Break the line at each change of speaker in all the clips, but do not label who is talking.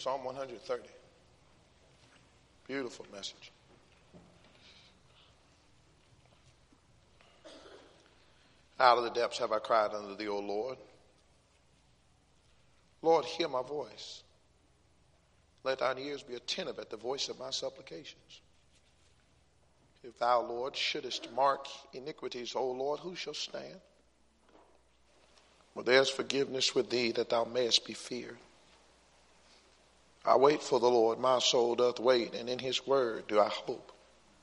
Psalm 130. Beautiful message. Out of the depths have I cried unto thee, O Lord. Lord, hear my voice. Let thine ears be attentive at the voice of my supplications. If thou, Lord, shouldest mark iniquities, O Lord, who shall stand? For there's forgiveness with thee, that thou mayest be feared. I wait for the Lord, my soul doth wait, and in his word do I hope.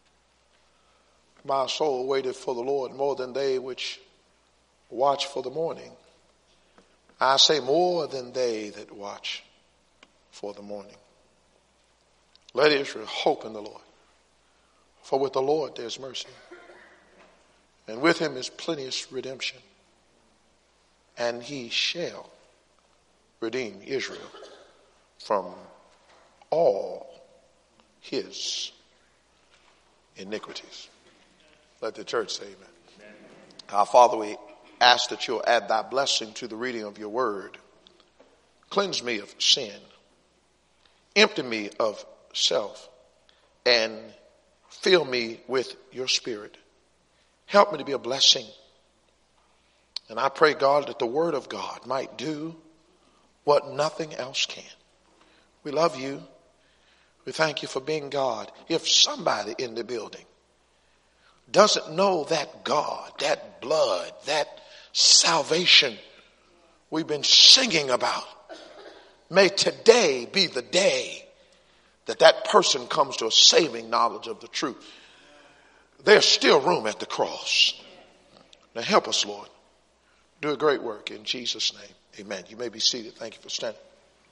My soul waiteth for the Lord more than they which watch for the morning. I say more than they that watch for the morning. Let Israel hope in the Lord. For with the Lord there's mercy, and with him is plenteous redemption. And he shall redeem Israel from all his iniquities. Let the church say amen. Our Father, we ask that you'll add thy blessing to the reading of your word. Cleanse me of sin. Empty me of self. And fill me with your spirit. Help me to be a blessing. And I pray, God, that the word of God might do what nothing else can. We love you. We thank you for being God. If somebody in the building doesn't know that God, that blood, that salvation we've been singing about, may today be the day that that person comes to a saving knowledge of the truth. There's still room at the cross. Now help us, Lord. Do a great work in Jesus' name. Amen. You may be seated. Thank you for standing.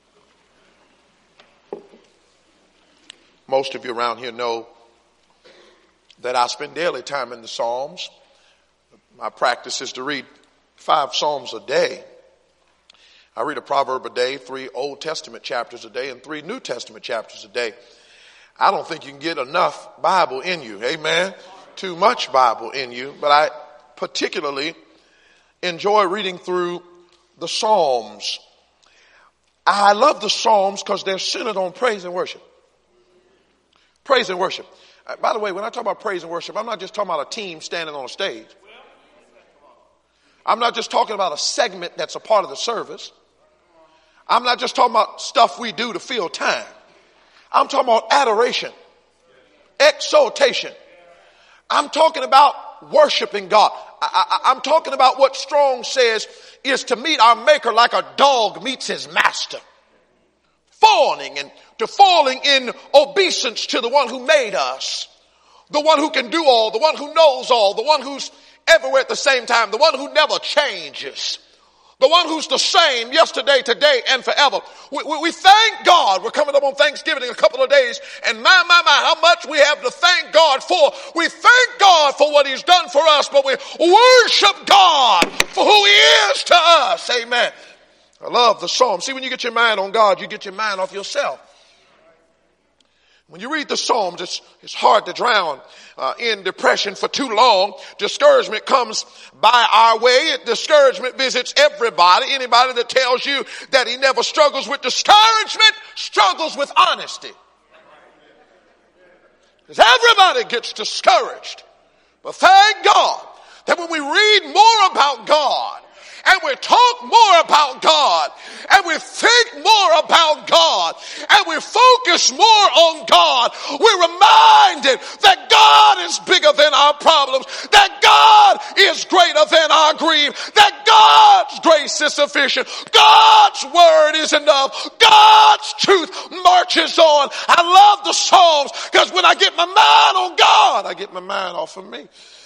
Most of you around here know that I spend daily time in the Psalms. My practice is to read 5 Psalms a day. I read a proverb a day, 3 Old Testament chapters a day, and 3 New Testament chapters a day. I don't think you can get enough Bible in you. Amen. Too much Bible in you. But I particularly enjoy reading through the Psalms. I love the Psalms because they're centered on praise and worship. Praise and worship. By the way, when I talk about praise and worship, I'm not just talking about a team standing on a stage. I'm not just talking about a segment that's a part of the service. I'm not just talking about stuff we do to fill time. I'm talking about adoration, exaltation. I'm talking about worshiping God. I'm talking about what Strong says is to meet our Maker like a dog meets his master. Fawning and to falling in obeisance to the one who made us. The one who can do all, the one who knows all, the one who's everywhere at the same time, the one who never changes. The one who's the same yesterday, today, and forever. We thank God. We're coming up on Thanksgiving in a couple of days. And my, how much we have to thank God for. We thank God for what he's done for us, but we worship God for who he is to us. Amen. I love the Psalm. See, when you get your mind on God, you get your mind off yourself. When you read the Psalms, it's hard to drown in depression for too long. Discouragement comes by our way. Discouragement visits everybody. Anybody that tells you that he never struggles with discouragement struggles with honesty. Because everybody gets discouraged. But thank God that when we read more about God, and we talk more about God, and we think more about God, and we focus more on God, we're reminded that God is bigger than our problems, that God is greater than our grief, that God's grace is sufficient, God's word is enough, God's truth marches on. I love the Psalms because when I get my mind on God, I get my mind off of me.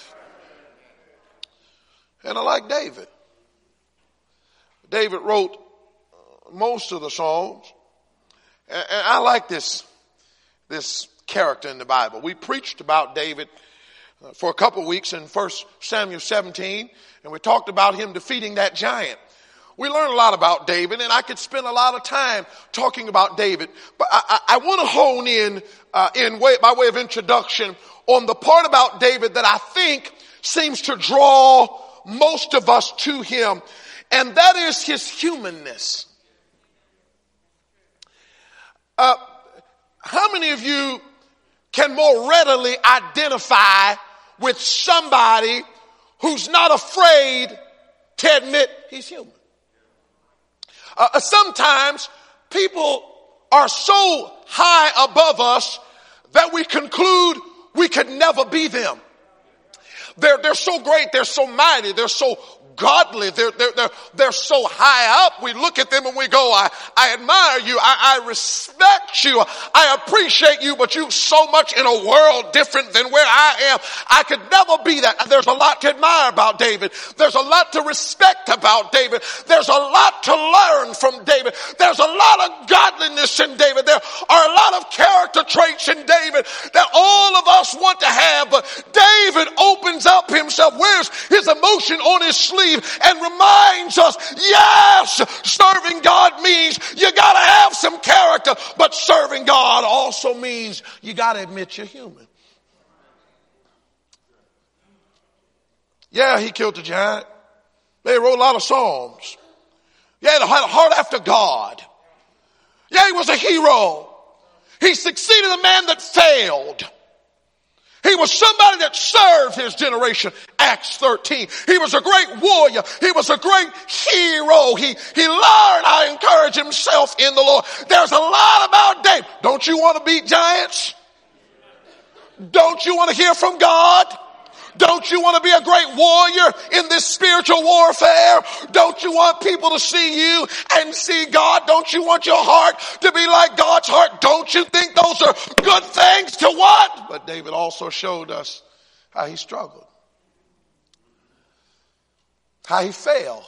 And I like David. David wrote most of the Psalms. And I like this character in the Bible. We preached about David for a couple of weeks in 1 Samuel 17, and we talked about him defeating that giant. We learned a lot about David, and I could spend a lot of time talking about David. But I want to hone in by way of introduction on the part about David that I think seems to draw most of us to him. And that is his humanness. How many of you can more readily identify with somebody who's not afraid to admit he's human? Sometimes people are so high above us that we conclude we could never be them. They're so great, they're so mighty, they're so godly, they're so high up. We look at them and we go, I admire you, I respect you, I appreciate you, but you so much in a world different than where I am. I could never be that. There's a lot to admire about David. There's a lot to respect about David. There's a lot to learn from David. There's a lot of godliness in David. There are a lot of character traits in David that all of us want to have, but David opens up himself, wears his emotion on his sleeve, and reminds us, yes, serving God means you gotta have some character, but serving God also means you gotta admit you're human. Yeah, he killed the giant. They wrote a lot of psalms. Yeah, he had a heart after God. Yeah, he was a hero. He succeeded a man that failed. He was somebody that served his generation. Acts 13. He was a great warrior. He was a great hero. He learned how to encourage himself in the Lord. There's a lot about David. Don't you want to beat giants? Don't you want to hear from God? Don't you want to be a great warrior in this spiritual warfare? Don't you want people to see you and see God? Don't you want your heart to be like God's heart? Don't you think those are good things to what? But David also showed us how he struggled, how he failed,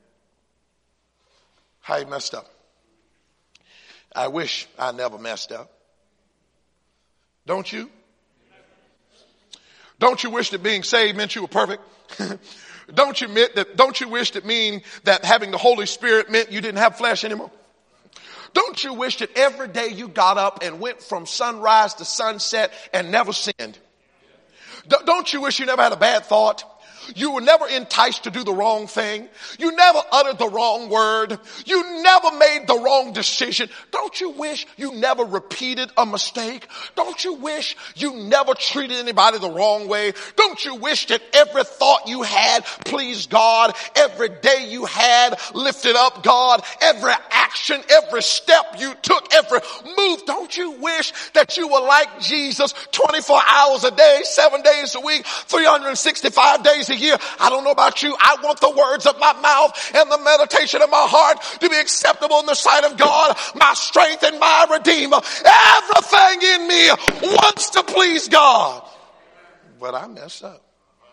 how he messed up. I wish I never messed up. Don't you? Don't you wish that being saved meant you were perfect? Don't you wish that mean that having the Holy Spirit meant you didn't have flesh anymore? Don't you wish that every day you got up and went from sunrise to sunset and never sinned? Don't you wish you never had a bad thought? You were never enticed to do the wrong thing. You never uttered the wrong word. You never made the wrong decision. Don't you wish you never repeated a mistake? Don't you wish you never treated anybody the wrong way? Don't you wish that every thought you had pleased God? Every day you had lifted up God? Every action, every step you took, every move. Don't you wish that you were like Jesus 24 hours a day, 7 days a week, 365 days a year? I don't know about you. I want the words of my mouth and the meditation of my heart to be acceptable in the sight of God, my strength and my Redeemer. Everything in me wants to please God. But I mess up.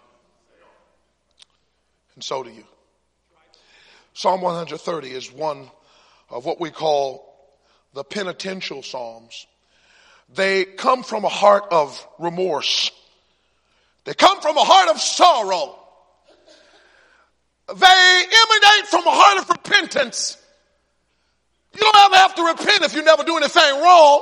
And so do you. Psalm 130 is one of what we call the penitential psalms. They come from a heart of remorse. They come from a heart of sorrow. They emanate from a heart of repentance. You don't ever have to repent if you never do anything wrong.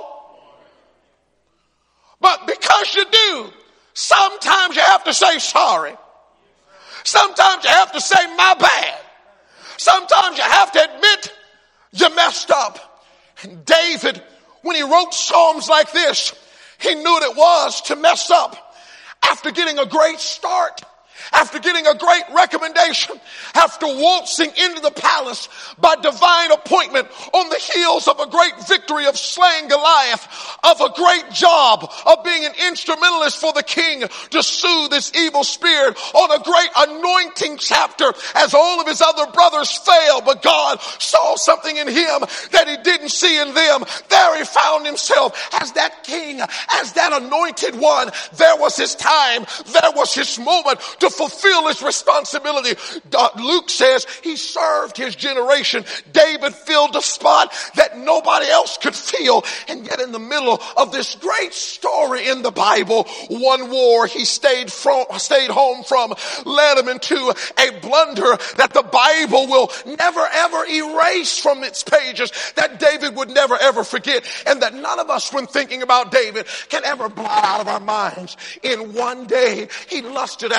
But because you do, sometimes you have to say sorry. Sometimes you have to say my bad. Sometimes you have to admit you messed up. And David, when he wrote psalms like this, he knew what it was to mess up. After getting a great start, after getting a great recommendation, after waltzing into the palace by divine appointment on the heels of a great victory of slaying Goliath, of a great job of being an instrumentalist for the king to soothe this evil spirit, on a great anointing chapter as all of his other brothers failed, but God saw something in him that he didn't see in them. There he found himself as that king, as that anointed one. There was his time. There was his moment to fulfill his responsibility. Luke says he served his generation. David filled a spot that nobody else could fill. And yet in the middle of this great story in the Bible, one war he stayed home from led him into a blunder that the Bible will never ever erase from its pages, that David would never ever forget, and that none of us, when thinking about David, can ever blot out of our minds. In one day, he lusted after a woman.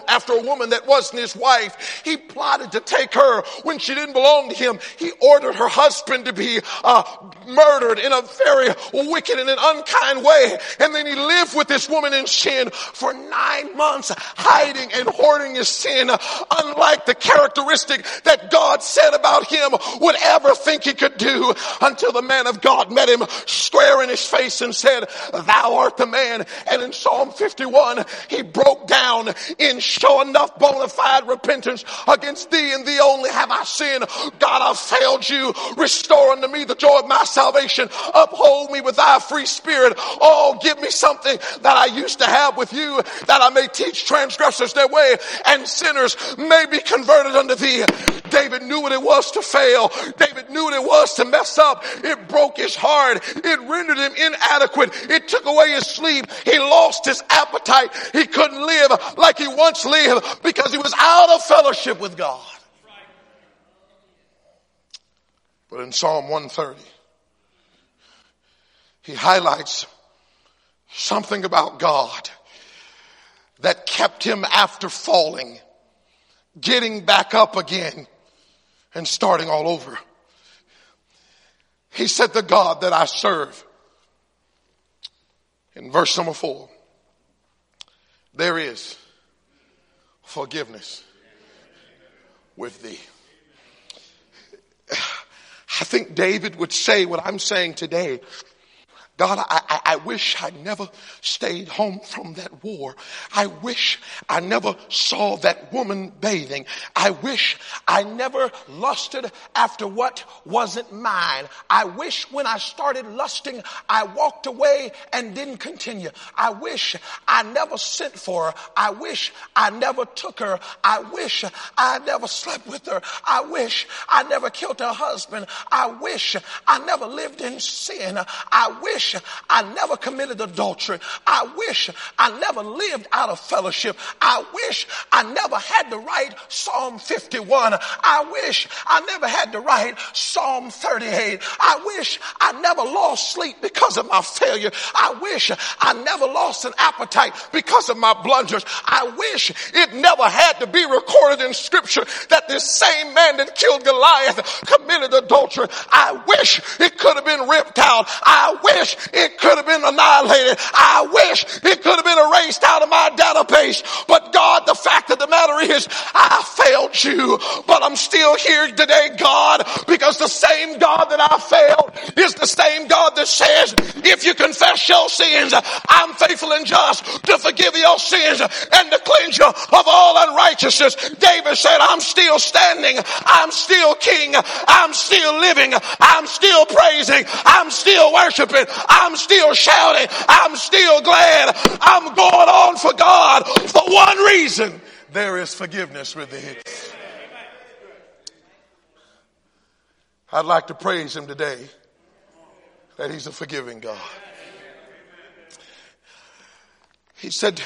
after a woman that wasn't his wife. He plotted to take her when she didn't belong to him. He ordered her husband to be murdered in a very wicked and an unkind way. And then he lived with this woman in sin for 9 months, hiding and hoarding his sin, unlike the characteristic that God said about him would ever think he could do, until the man of God met him square in his face and said, "Thou art the man." And in Psalm 51, he broke down in show enough bona fide repentance. "Against thee and thee only have I sinned. God, I've failed you. Restore unto me the joy of my salvation. Uphold me with thy free spirit. Oh, give me something that I used to have with you, that I may teach transgressors their way, and sinners may be converted unto thee." David knew what it was to fail. David knew what it was to mess up. It broke his heart. It rendered him inadequate. It took away his sleep. He lost his appetite. He couldn't live like he once lived because he was out of fellowship with God. But in Psalm 130, he highlights something about God that kept him after falling, getting back up again and starting all over. He said, "The God that I serve," in verse number 4, "there is forgiveness with thee." I think David would say what I'm saying today. God, I wish I never stayed home from that war. I wish I never saw that woman bathing. I wish I never lusted after what wasn't mine. I wish when I started lusting, I walked away and didn't continue. I wish I never sent for her. I wish I never took her. I wish I never slept with her. I wish I never killed her husband. I wish I never lived in sin. I wish I never committed adultery. I wish I never lived out of fellowship. I wish I never had to write Psalm 51. I wish I never had to write Psalm 38. I wish I never lost sleep because of my failure. I wish I never lost an appetite because of my blunders. I wish it never had to be recorded in Scripture that this same man that killed Goliath committed adultery. I wish it could have been ripped out. I wish it could have been annihilated. I wish it could have been erased out of my database. But God, the fact of the matter is, I failed you, but I'm still here today, God, because the same God that I failed is the same God that says, if you confess your sins, I'm faithful and just to forgive your sins and to cleanse you of all unrighteousness. David said, I'm still standing. I'm still king. I'm still living. I'm still praising. I'm still worshiping. I'm still shouting. I'm still glad. I'm going on for God for one reason. There is forgiveness with thee. I'd like to praise him today that he's a forgiving God. He said,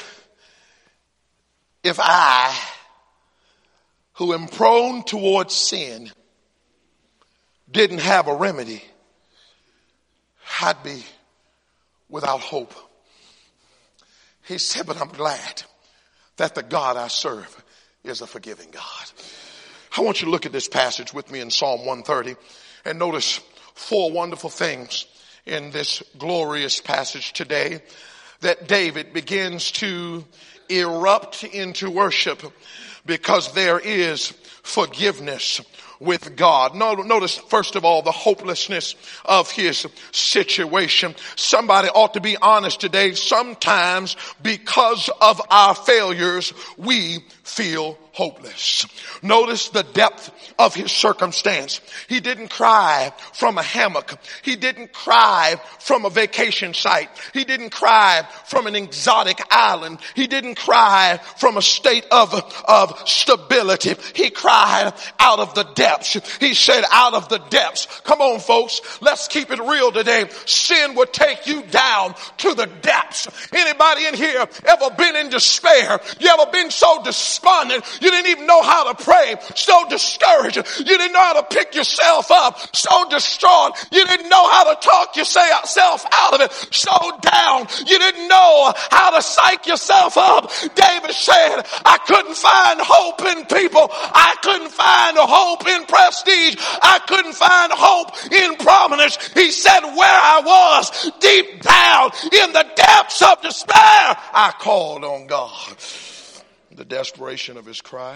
if I, who am prone towards sin, didn't have a remedy, I'd be without hope. He said, but I'm glad that the God I serve is a forgiving God. I want you to look at this passage with me in Psalm 130 and notice 4 wonderful things in this glorious passage today, that David begins to erupt into worship because there is forgiveness with God. Notice, first of all, the hopelessness of his situation. Somebody ought to be honest today. Sometimes because of our failures, we feel hopeless. Notice the depth of his circumstance. He didn't cry from a hammock. He didn't cry from a vacation site. He didn't cry from an exotic island. He didn't cry from a state of stability. He cried out of the depths. He said out of the depths. Come on, folks. Let's keep it real today. Sin will take you down to the depths. Anybody in here ever been in despair? You ever been so discouraged despondent. You didn't even know how to pray. So discouraged. You didn't know how to pick yourself up. So distraught. You didn't know how to talk yourself out of it. So down. You didn't know how to psych yourself up. David said, I couldn't find hope in people. I couldn't find hope in prestige. I couldn't find hope in prominence. He said, where I was, deep down in the depths of despair, I called on God. The desperation of his cry.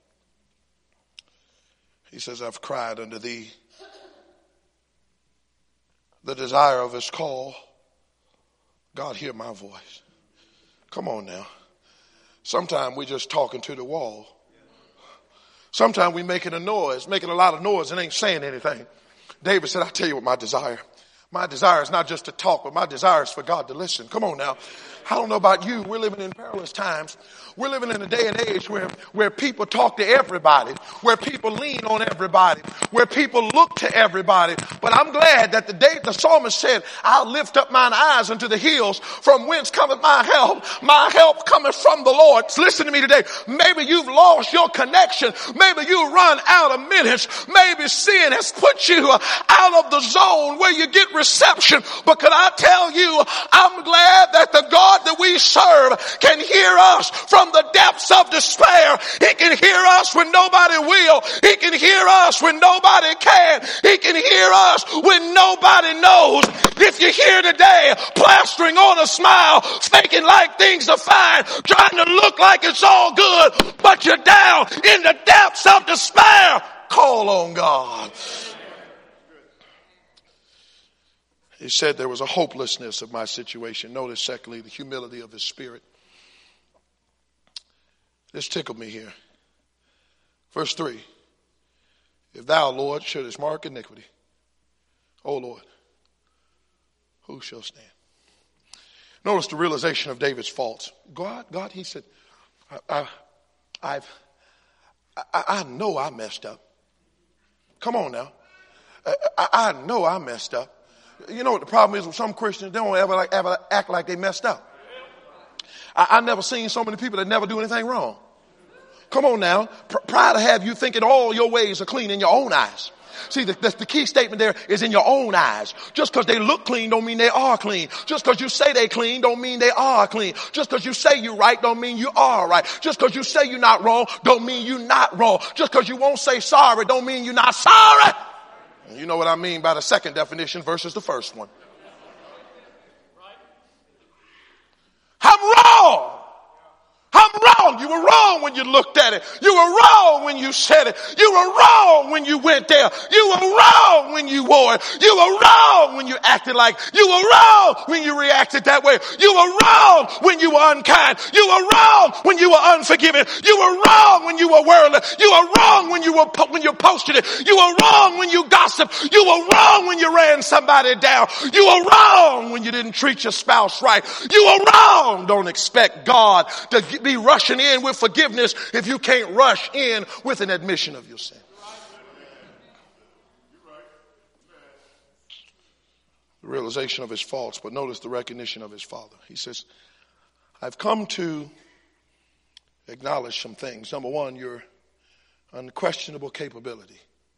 He says, I've cried unto thee. The desire of his call. God, hear my voice. Come on now. Sometimes we're just talking to the wall. Sometimes we're making a lot of noise and ain't saying anything. David said, I tell you what my desire. My desire is not just to talk, but my desire is for God to listen. Come on now. I don't know about you. We're living in perilous times. We're living in a day and age where people talk to everybody, where people lean on everybody, where people look to everybody. But I'm glad that the psalmist said, I'll lift up mine eyes unto the hills, from whence cometh my help. My help cometh from the Lord. Listen to me today. Maybe you've lost your connection. Maybe you run out of minutes. Maybe sin has put you out of the zone where you get reception. But can I tell you, I'm glad that the God that we serve can hear us from the depths of despair. He can hear us when nobody will. He can hear us when nobody can. He can hear us when nobody knows. If you're here today plastering on a smile, faking like things are fine, trying to look like it's all good, but you're down in the depths of despair, call on God. He said there was a hopelessness of my situation. Notice, secondly, the humility of his spirit. This tickled me here. Verse 3. If thou, Lord, shouldest mark iniquity, O Lord, who shall stand? Notice the realization of David's faults. God, he said, I know I messed up. Come on now. I know I messed up. You know what the problem is with some Christians? They don't ever act like they messed up. I never seen so many people that never do anything wrong. Come on now. Pride to have you thinking all your ways are clean in your own eyes. See, the key statement there is in your own eyes. Just because they look clean don't mean they are clean. Just because you say they clean don't mean they are clean. Just because you say you're right don't mean you are right. Just because you say you're not wrong don't mean you're not wrong. Just because you won't say sorry don't mean you're not sorry. And you know what I mean by the second definition versus the first one. I'm wrong. I'm wrong. You were wrong when you looked at it. You were wrong when you said it. You were wrong when you went there. You were wrong when you wore it. You were wrong when you acted like. You were wrong when you reacted that way. You were wrong when you were unkind. You were wrong when you were unforgiving. You were wrong when you were worldly. You were wrong when you posted it. You were wrong when you gossiped. You were wrong when you ran somebody down. You were wrong when you didn't treat your spouse right. You were wrong. Don't expect God to be rushing in with forgiveness if you can't rush in with an admission of your sin. The realization of his faults, but notice the recognition of his father. He says, I've come to acknowledge some things. Number one, your unquestionable capability.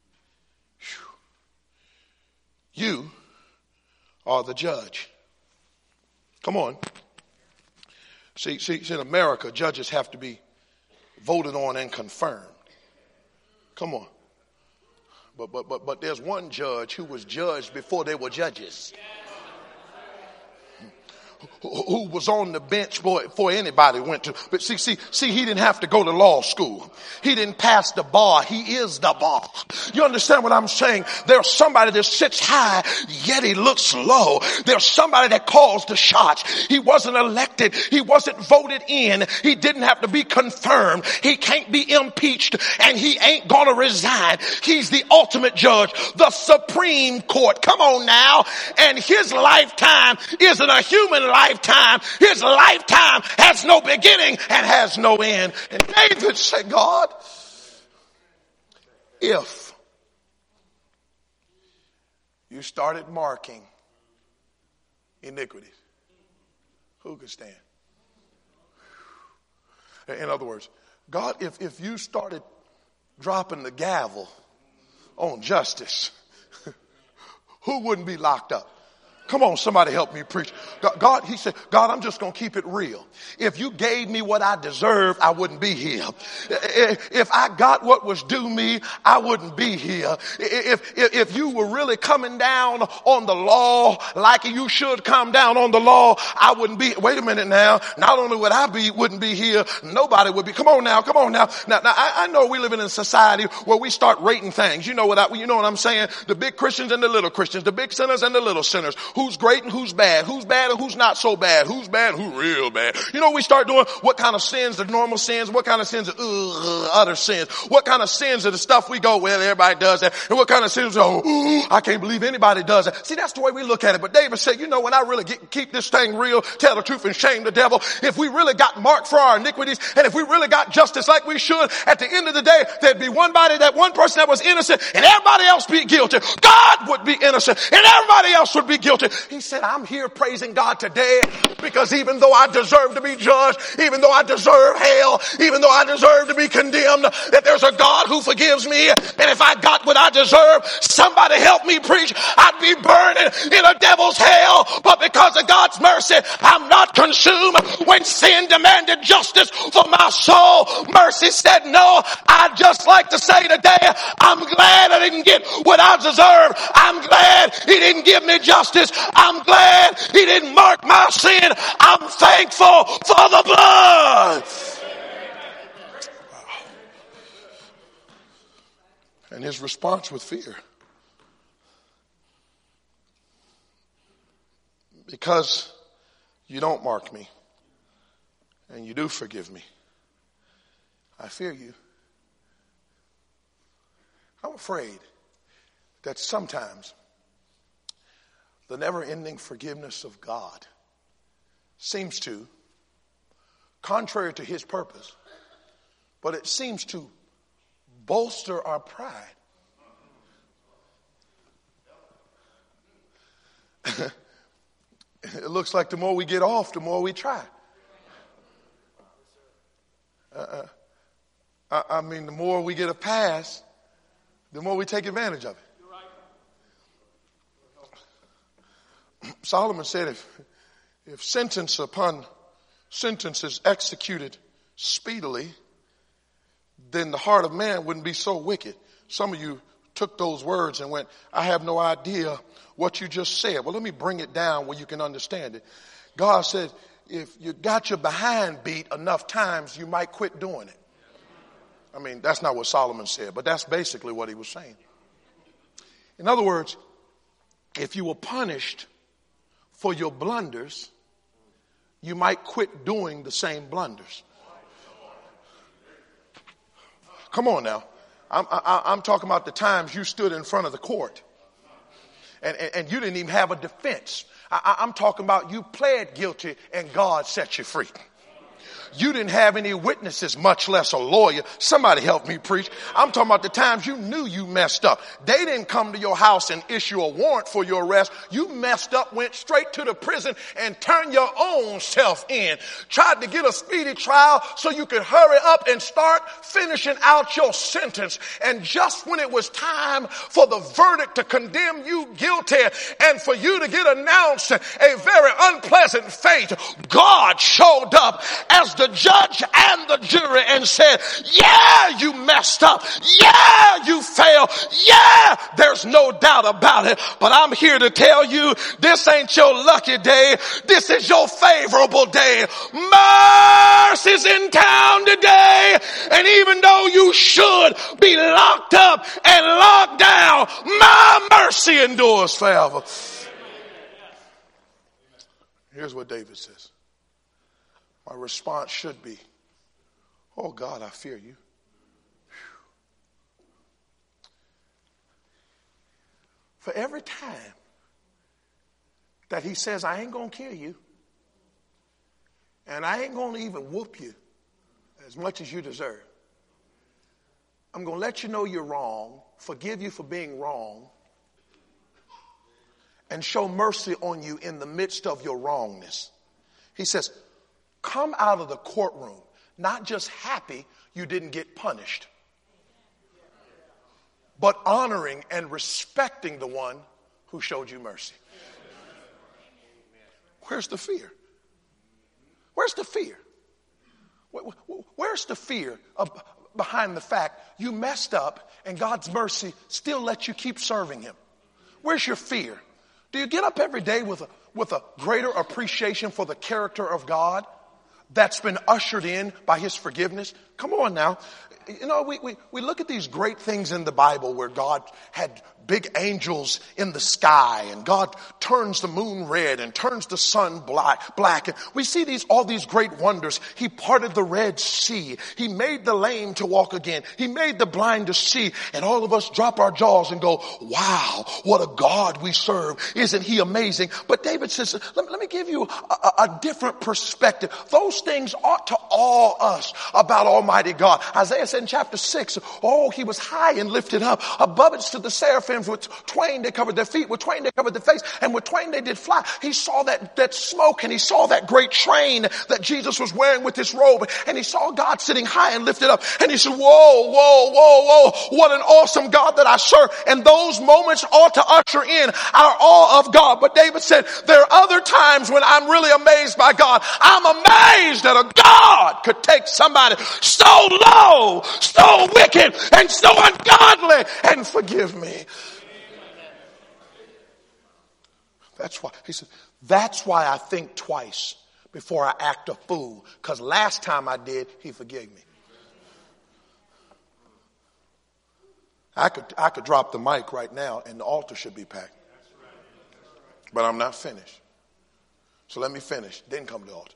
You are the judge. Come on. See, in America, judges have to be voted on and confirmed. Come on. But there's one judge who was judged before they were judges. Who was on the bench before anybody went to. But see, he didn't have to go to law school. He didn't pass the bar. He is the bar. You understand what I'm saying? There's somebody that sits high, yet he looks low. There's somebody that calls the shots. He wasn't elected. He wasn't voted in. He didn't have to be confirmed. He can't be impeached, and he ain't gonna resign. He's the ultimate judge, the Supreme Court. Come on now. And his lifetime isn't a human lifetime. His lifetime has no beginning and has no end. And David said, God, if you started marking iniquities, who could stand? In other words, God, if you started dropping the gavel on justice, who wouldn't be locked up? Come on, somebody help me preach. God, he said, God, I'm just going to keep it real. If you gave me what I deserved, I wouldn't be here. If I got what was due me, I wouldn't be here. If you were really coming down on the law like you should come down on the law, I wouldn't be. Wait a minute now. Not only would I wouldn't be here, nobody would be. Come on now. Now I know we live in a society where we start rating things. You know what I'm saying? The big Christians and the little Christians, the big sinners and the little sinners. Who's great and who's bad and who's not so bad, who's bad, who real bad. You know, we start doing what kind of sins are normal sins, what kind of sins are other sins, what kind of sins are the stuff we go, well, everybody does that, and what kind of sins are, I can't believe anybody does that. See, that's the way we look at it. But David said, you know, when I really keep this thing real, tell the truth and shame the devil, if we really got marked for our iniquities, and if we really got justice like we should, at the end of the day, there'd be one person that was innocent, and everybody else be guilty. God would be innocent, and everybody else would be guilty. He said, I'm here praising God today because even though I deserve to be judged, even though I deserve hell, even though I deserve to be condemned, that there's a God who forgives me. And if I got what I deserve, somebody help me preach, I'd be burning in a devil's hell. But because of God's mercy, I'm not consumed. When sin demanded justice for my soul, mercy said no. I'd just like to say today, I'm glad I didn't get what I deserved. I'm glad he didn't give me justice. I'm glad he didn't mark my sin. I'm thankful for the blood. And his response was fear. Because you don't mark me and you do forgive me, I fear you. I'm afraid that sometimes the never-ending forgiveness of God seems to, contrary to his purpose, but it seems to bolster our pride. It looks like the more we get off, the more we try. I mean, the more we get a pass, the more we take advantage of it. Solomon said if sentence upon sentence is executed speedily, then the heart of man wouldn't be so wicked. Some of you took those words and went, I have no idea what you just said. Well, let me bring it down where you can understand it. God said, if you got your behind beat enough times, you might quit doing it. I mean, that's not what Solomon said, but that's basically what he was saying. In other words, if you were punished for your blunders, you might quit doing the same blunders. Come on now. I'm talking about the times you stood in front of the court and you didn't even have a defense. I'm talking about you pled guilty and God set you free. You didn't have any witnesses, much less a lawyer. Somebody help me preach. I'm talking about the times you knew you messed up. They didn't come to your house and issue a warrant for your arrest. You messed up, went straight to the prison and turned your own self in. Tried to get a speedy trial so you could hurry up and start finishing out your sentence. And just when it was time for the verdict to condemn you guilty and for you to get announced a very unpleasant fate, God showed up as the judge and the jury and said, yeah, you messed up. Yeah, you failed. Yeah, there's no doubt about it. But I'm here to tell you, this ain't your lucky day. This is your favorable day. Mercy's in town today. And even though you should be locked up and locked down, my mercy endures forever. Here's what David says. My response should be, oh God, I fear you. For every time that he says, I ain't going to kill you, and I ain't going to even whoop you as much as you deserve. I'm going to let you know you're wrong, forgive you for being wrong, and show mercy on you in the midst of your wrongness. He says, come out of the courtroom, not just happy you didn't get punished, but honoring and respecting the one who showed you mercy. Where's the fear? Where's the fear? Where's the fear behind the fact you messed up and God's mercy still lets you keep serving him? Where's your fear? Do you get up every day with a greater appreciation for the character of God that's been ushered in by his forgiveness? Come on now. You know, we look at these great things in the Bible where God had big angels in the sky and God turns the moon red and turns the sun black. And we see all these great wonders. He parted the Red Sea. He made the lame to walk again. He made the blind to see. And all of us drop our jaws and go, wow, what a God we serve. Isn't he amazing? But David says, let me give you a different perspective. Those things ought to awe us about Almighty God. Isaiah said in chapter 6, oh, he was high and lifted up. Above it stood the seraphim. With twain they covered their feet, with twain they covered their face, and with twain they did fly. He saw that smoke, and he saw that great train that Jesus was wearing with his robe, and he saw God sitting high and lifted up, and he said, whoa, whoa, whoa, whoa, what an awesome God that I serve. And those moments ought to usher in our awe of God. But David said, there are other times when I'm really amazed by God. I'm amazed that a God could take somebody so low, so wicked, and so ungodly, and forgive me. That's why, he said, that's why I think twice before I act a fool. Because last time I did, he forgave me. I could drop the mic right now and the altar should be packed. But I'm not finished. So let me finish. Then come to the altar.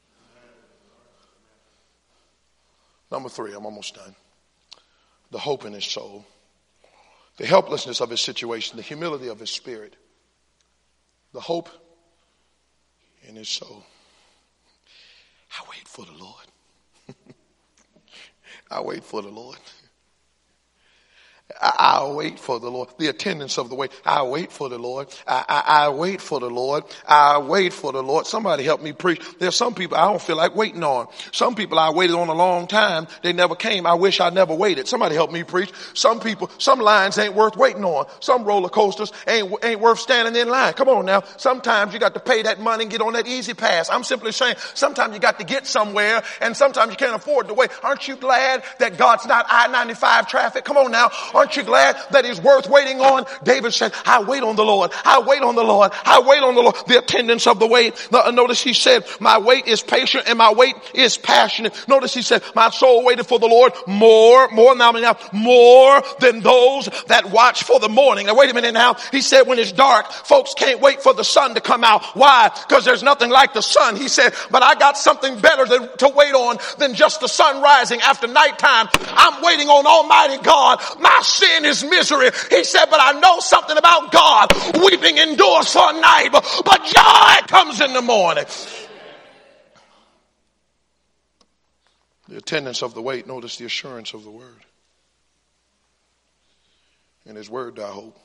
Number 3, I'm almost done. The hope in his soul. The helplessness of his situation. The humility of his spirit. The hope in his soul. I wait for the Lord. I wait for the Lord. I wait for the Lord. The attendance of the wait. I wait for the Lord. I wait for the Lord. I wait for the Lord. Somebody help me preach. There's some people I don't feel like waiting on. Some people I waited on a long time. They never came. I wish I never waited. Somebody help me preach. Some people, some lines ain't worth waiting on. Some roller coasters ain't worth standing in line. Come on now. Sometimes you got to pay that money and get on that easy pass. I'm simply saying sometimes you got to get somewhere and sometimes you can't afford to wait. Aren't you glad that God's not I-95 traffic? Come on now. Aren't you glad that he's worth waiting on? David said, I wait on the Lord. I wait on the Lord. I wait on the Lord. The attendance of the wait. Notice he said, my wait is patient and my wait is passionate. Notice he said, my soul waited for the Lord more than those that watch for the morning. Now wait a minute now. He said when it's dark, folks can't wait for the sun to come out. Why? Because there's nothing like the sun. He said, but I got something better to wait on than just the sun rising after nighttime. I'm waiting on Almighty God. My sin is misery. He said, but I know something about God. Weeping endures for a night, but joy comes in the morning. The attendance of the wait. Notice the assurance of the word. In his word, I hope.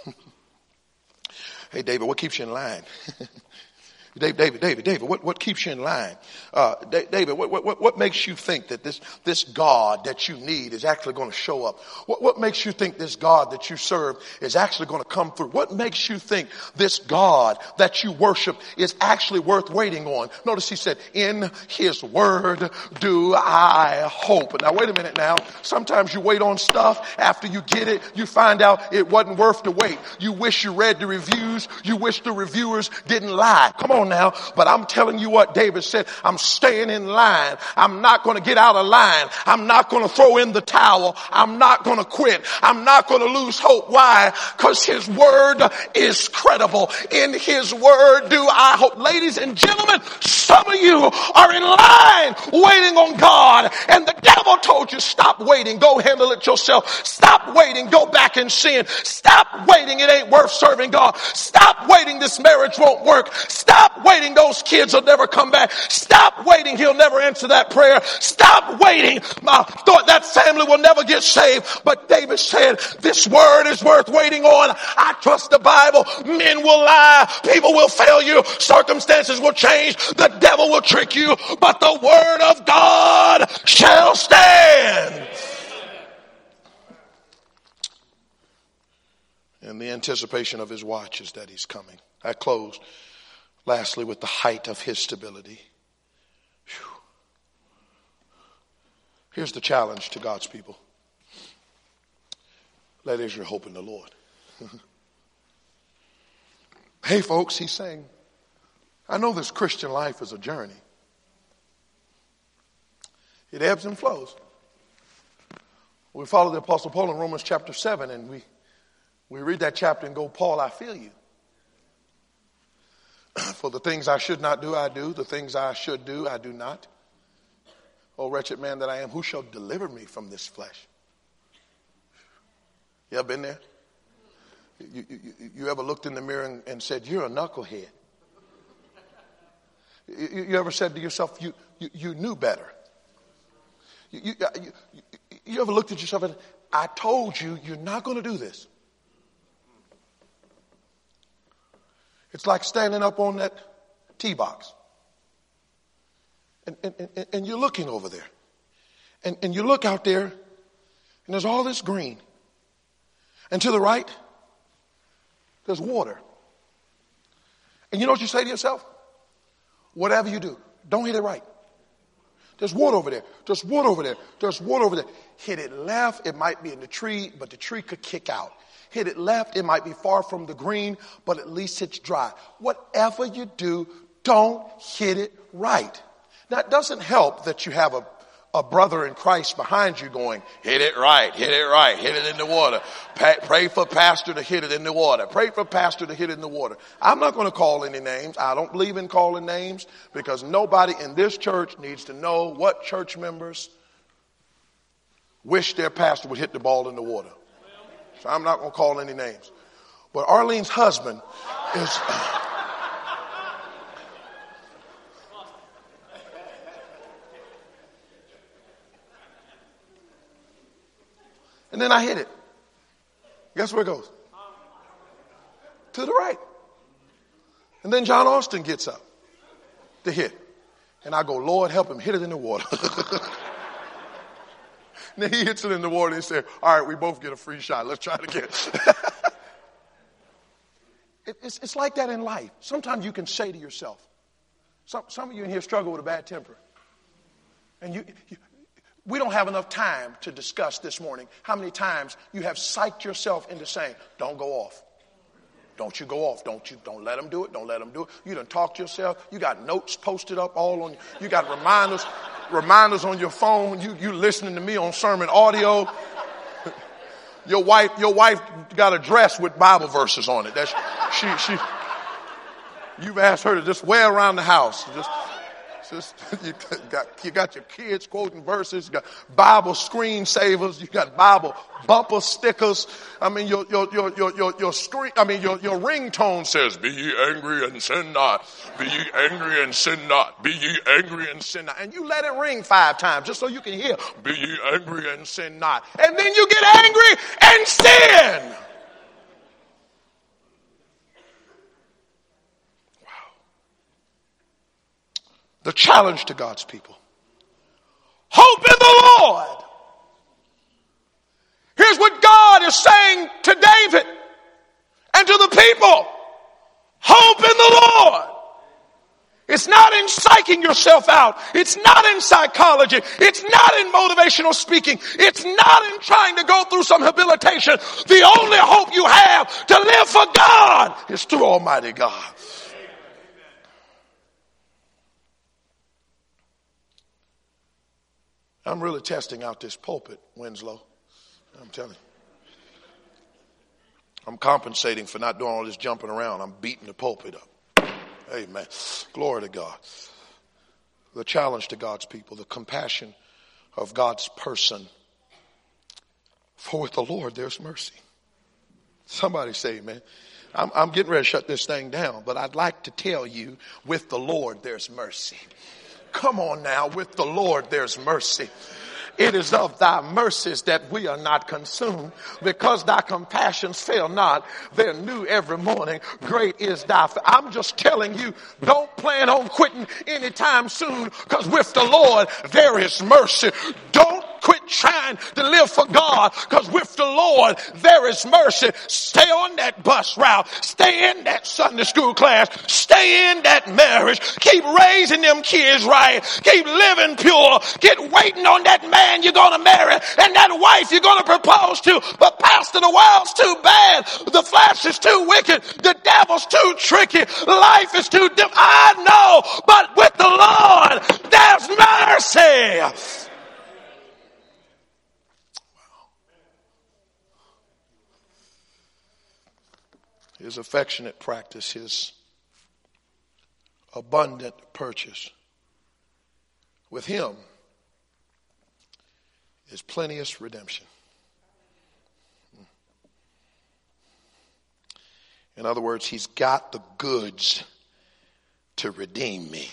Hey, David, what keeps you in line? David, what keeps you in line? David, what makes you think that this God that you need is actually going to show up? What makes you think this God that you serve is actually going to come through? What makes you think this God that you worship is actually worth waiting on? Notice he said, in his word do I hope. Now wait a minute now. Sometimes you wait on stuff. After you get it, you find out it wasn't worth the wait. You wish you read the reviews. You wish the reviewers didn't lie. Come on now. But I'm telling you what David said. I'm staying in line. I'm not going to get out of line. I'm not going to throw in the towel. I'm not going to quit. I'm not going to lose hope. Why? Because his word is credible. In his word do I hope. Ladies and gentlemen, some of you are in line waiting on God, and the devil told you, stop waiting. Go handle it yourself. Stop waiting. Go back and sin. Stop waiting. It ain't worth serving God. Stop waiting. This marriage won't work. Stop Stop waiting. Those kids will never come back. Stop waiting. He'll never answer that prayer. Stop waiting. I thought that family will never get saved. But David said, this word is worth waiting on. I trust the Bible. Men will lie. People will fail you. Circumstances will change. The devil will trick you. But the word of God shall stand. And the anticipation of his watch is that he's coming. I close lastly with the height of his stability. Whew. Here's the challenge to God's people. Let Israel hope in the Lord. Hey folks, he's saying, I know this Christian life is a journey. It ebbs and flows. We follow the Apostle Paul in Romans chapter 7, and we read that chapter and go, Paul, I feel you. For the things I should not do, I do. The things I should do, I do not. O wretched man that I am, who shall deliver me from this flesh? You ever been there? You ever looked in the mirror and said, you're a knucklehead? You ever said to yourself, you knew better? You ever looked at yourself and I told you, you're not going to do this. It's like standing up on that tee box. And you're looking over there. And you look out there, and there's all this green. And to the right, there's water. And you know what you say to yourself? Whatever you do, don't hit it right. There's water over there. There's water over there. There's water over there. Hit it left, it might be in the tree, but the tree could kick out. Hit it left, it might be far from the green, but at least it's dry. Whatever you do, don't hit it right. Now, it doesn't help that you have a brother in Christ behind you going, hit it right, hit it right, hit it in the water. Pray for pastor to hit it in the water. Pray for pastor to hit it in the water. I'm not going to call any names. I don't believe in calling names because nobody in this church needs to know what church members wish their pastor would hit the ball in the water. So I'm not going to call any names. But Arlene's husband is... And then I hit it. Guess where it goes? To the right. And then John Austin gets up to hit. And I go, Lord, help him hit it in the water. And then he hits it in the water and he said, all right, we both get a free shot. Let's try it again. It's like that in life. Sometimes you can say to yourself, some of you in here struggle with a bad temper. And we don't have enough time to discuss this morning how many times you have psyched yourself into saying, don't go off. Don't you go off. Don't let them do it. Don't let them do it. You done talked to yourself. You got notes posted up all on you. You got reminders on your phone. You listening to me on sermon audio. Your wife got a dress with Bible verses on it. That's you've asked her to just wear around the house. You got your kids quoting verses, you got Bible screensavers, you got Bible bumper stickers. I mean, your ringtone says, be ye angry and sin not. Be ye angry and sin not. Be ye angry and sin not. And you let it ring 5 times just so you can hear, be ye angry and sin not. And then you get angry and sin. The challenge to God's people. Hope in the Lord. Here's what God is saying to David and to the people. Hope in the Lord. It's not in psyching yourself out. It's not in psychology. It's not in motivational speaking. It's not in trying to go through some habilitation. The only hope you have to live for God is through Almighty God. I'm really testing out this pulpit, Winslow. I'm telling you. I'm compensating for not doing all this jumping around. I'm beating the pulpit up. Amen. Glory to God. The challenge to God's people, the compassion of God's person. For with the Lord there's mercy. Somebody say amen. I'm getting ready to shut this thing down, but I'd like to tell you, with the Lord, there's mercy. Come on now, with the Lord, there's mercy. It is of thy mercies that we are not consumed, because thy compassions fail not. They're new every morning. Great is thy. I'm just telling you, don't plan on quitting anytime soon, because with the Lord, there is mercy. Don't quit trying to live for God, because with the Lord, there is mercy. Stay on that bus route. Stay in that Sunday school class. Stay in that marriage. Keep raising them kids right. Keep living pure. Get waiting on that man you're going to marry and that wife you're going to propose to. But pastor, the world's too bad. The flesh is too wicked. The devil's too tricky. Life is too I know, but with the Lord, there's mercy. His affectionate practice, his abundant purchase. With him is plenteous redemption. In other words, he's got the goods to redeem me.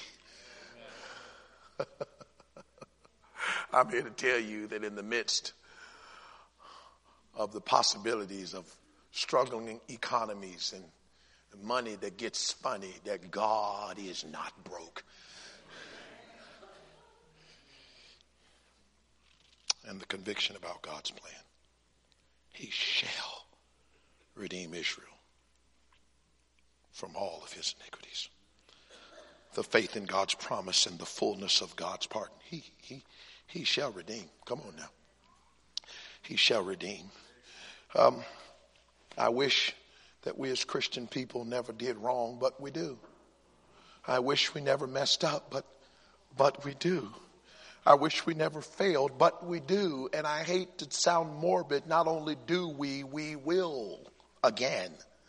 I'm here to tell you that in the midst of the possibilities of struggling economies and money that gets funny, that God is not broke. And the conviction about God's plan. He shall redeem Israel from all of his iniquities. The faith in God's promise and the fullness of God's pardon. He shall redeem. Come on now. He shall redeem. I wish that we as Christian people never did wrong, but we do. I wish we never messed up, but we do. I wish we never failed, but we do. And I hate to sound morbid. Not only do we will again.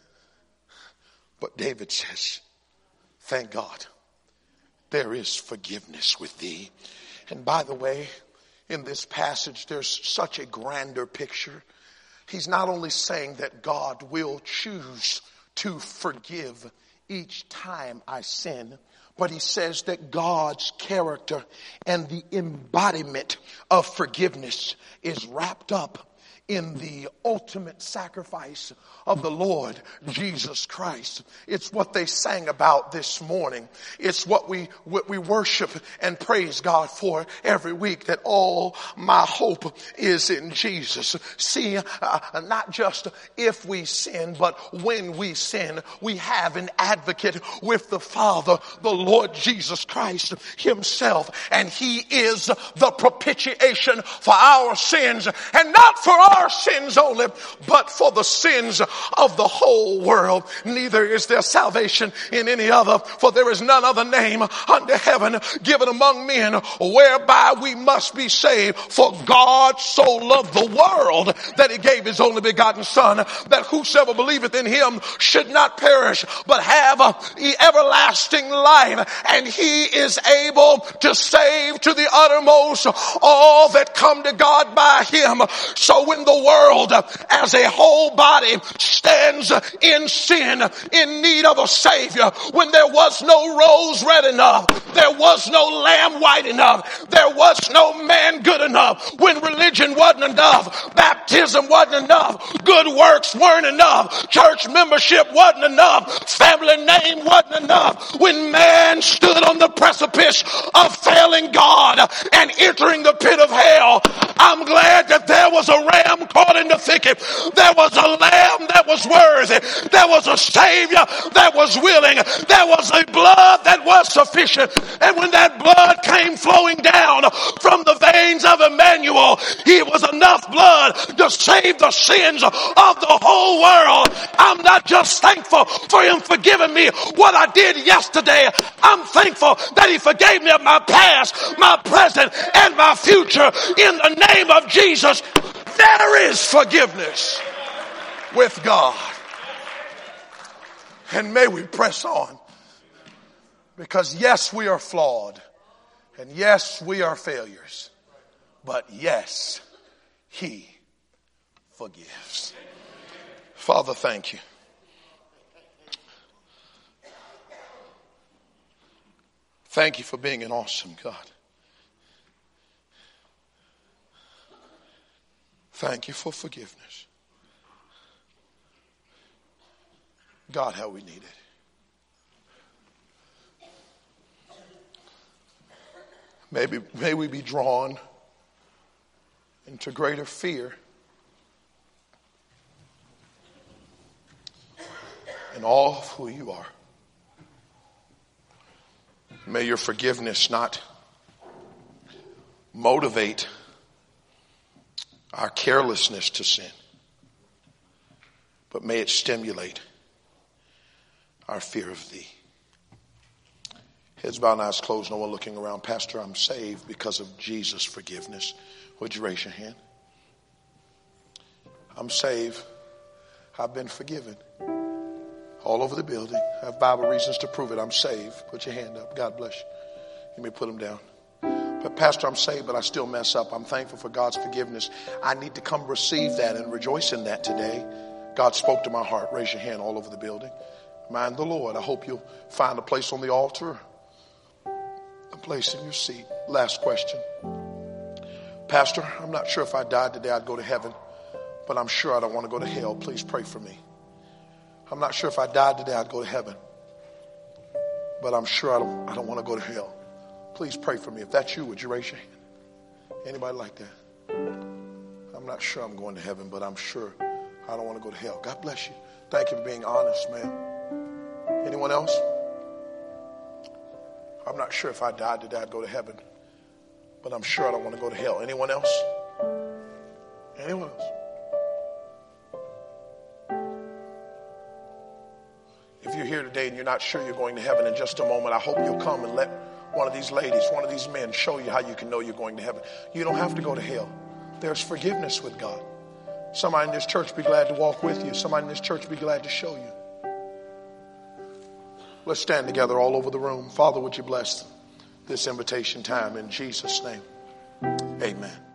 But David says, thank God, there is forgiveness with thee. And by the way, in this passage, there's such a grander picture. He's not only saying that God will choose to forgive each time I sin, but he says that God's character and the embodiment of forgiveness is wrapped up in the ultimate sacrifice of the Lord Jesus Christ. It's what they sang about this morning. It's what we worship and praise God for every week, that all my hope is in Jesus. See, not just if we sin, but when we sin, we have an advocate with the Father, the Lord Jesus Christ himself. And he is the propitiation for our sins, and not for our sins only, but for the sins of the whole world. Neither is there salvation in any other, for there is none other name under heaven given among men whereby we must be saved. For God so loved the world that he gave his only begotten Son, that whosoever believeth in him should not perish, but have everlasting life. And he is able to save to the uttermost all that come to God by him. So when the world as a whole body stands in sin, in need of a Savior, when there was no rose red enough, there was no lamb white enough, there was no man good enough, when religion wasn't enough, baptism wasn't enough, good works weren't enough, church membership wasn't enough, family name wasn't enough, when man stood on the precipice of failing God and entering the pit of hell, I'm glad that there was a ram caught in the thicket. There was a lamb that was worthy. There was a Savior that was willing. There was a blood that was sufficient. And when that blood came flowing down from the veins of Emmanuel, it was enough blood to save the sins of the whole world. I'm not just thankful for him forgiving me what I did yesterday. I'm thankful that he forgave me of my past, my present, and my future. In the name of Jesus, there is forgiveness with God. And may we press on, because yes, we are flawed, and yes, we are failures, but yes, he forgives. Father, thank you. Thank you for being an awesome God. Thank you for forgiveness. God, how we need it. May we be drawn into greater fear in all of who you are. May your forgiveness not motivate our carelessness to sin, but may it stimulate our fear of thee. Heads bowed and eyes closed, no one looking around. Pastor, I'm saved because of Jesus' forgiveness. Would you raise your hand? I'm saved. I've been forgiven. All over the building. I have Bible reasons to prove it. I'm saved. Put your hand up. God bless you. You may put them down. But Pastor, I'm saved, but I still mess up. I'm thankful for God's forgiveness. I need to come receive that and rejoice in that today. God spoke to my heart. Raise your hand all over the building. Mind the Lord. I hope you'll find a place on the altar, a place in your seat. Last question. Pastor, I'm not sure if I died today I'd go to heaven, but I'm sure I don't want to go to hell. Please pray for me. I'm not sure if I died today I'd go to heaven, but I'm sure I don't want to go to hell. Please pray for me. If that's you, would you raise your hand? Anybody like that? I'm not sure I'm going to heaven, but I'm sure I don't want to go to hell. God bless you. Thank you for being honest, man. Anyone else? I'm not sure if I died today I'd go to heaven, but I'm sure I don't want to go to hell. Anyone else? Anyone else? If you're here today and you're not sure you're going to heaven, in just a moment, I hope you'll come and let one of these ladies, one of these men show you how you can know you're going to heaven. You don't have to go to hell. There's forgiveness with God. Somebody in this church be glad to walk with you. Somebody in this church be glad to show you. Let's stand together all over the room. Father, would you bless this invitation time in Jesus' name? Amen.